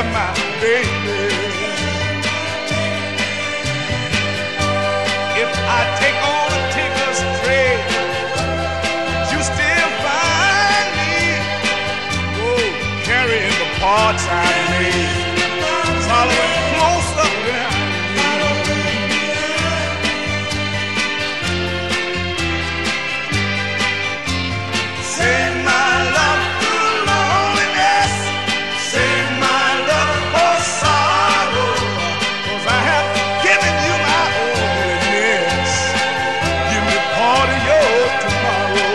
my baby. If I take on a tinker's trade, you still find me, oh, carrying the parts I made, following close up behind me. Save my love through loneliness, save my love for sorrow, 'cause I have given you my onlyness. Give me part of your tomorrow.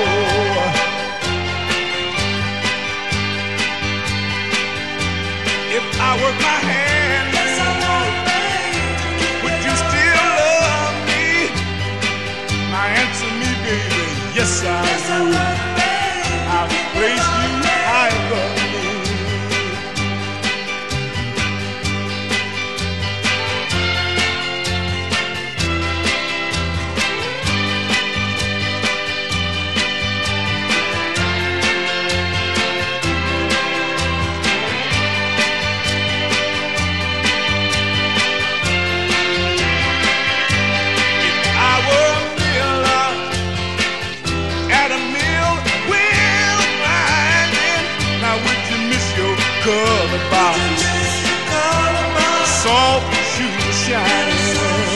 If I work my hand, would you still love me? Now answer me, baby, yes I would. I'll place you high above me. Colored box, soft shoes shining.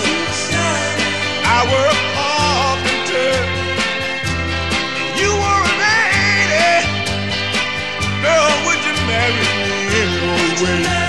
I were a carpenter, you were a lady. Girl, would you marry me anyway?